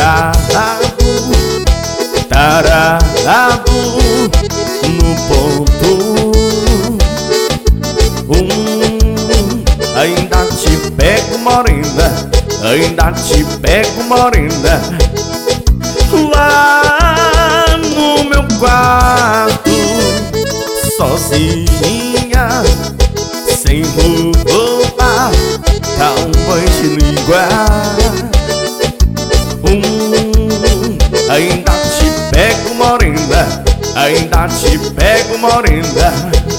tarado no ponto. Ainda te pego, morena, ainda te pego, morena, lá no meu quarto, sozinha, sem roupa, dá um banho de língua. Ainda te pego, morena, ainda te pego, morena,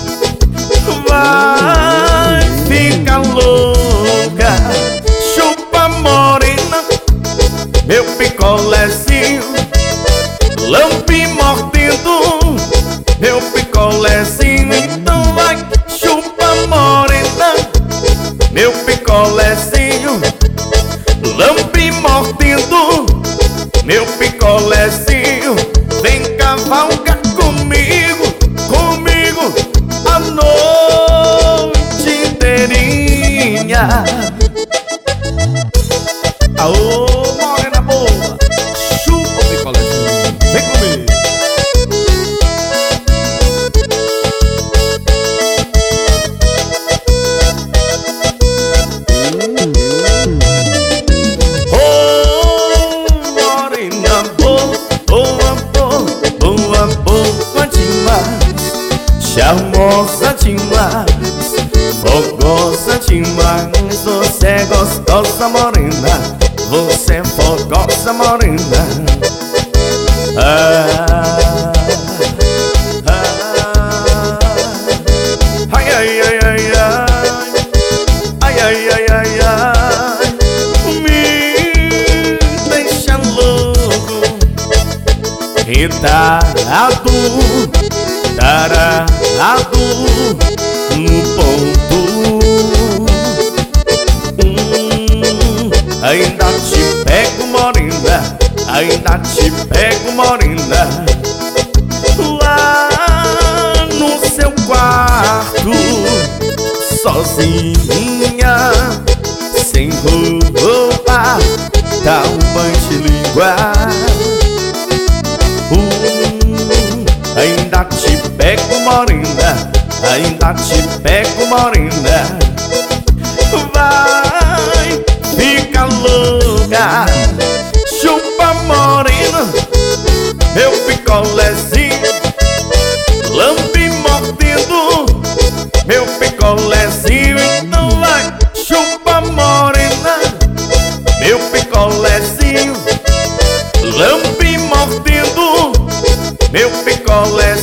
vai ficar louca, chupa, morena, meu picolézinho, lambe mordendo, meu picolézinho. Então vai, chupa, morena, meu picolézinho, lambe mordendo, meu picolézinho. Vem cavalgar comigo, comigo, a noite inteirinha. Aô, morena boa, chupa o picolézinho, vem comigo. Boa demais, charmosa demais, fogosa demais. Você é gostosa, morena, você é fogosa, morena. Ai, ai, ai, ai, ai, ai, ai, ai, ai, ai, me deixa louco, tarado, tarado no ponto. Ainda te pego, morena, ainda te pego, morena, lá no seu quarto, sozinha, sem roupa, dá um banho de língua. Ainda te pego, morena, ainda te pego, morena, vai ficar louca, chupa, morena, meu picolézinho, lambe mordendo, meu picolézinho. Então vai, chupa, morena, meu picolézinho, lambe mordendo, meu picolé.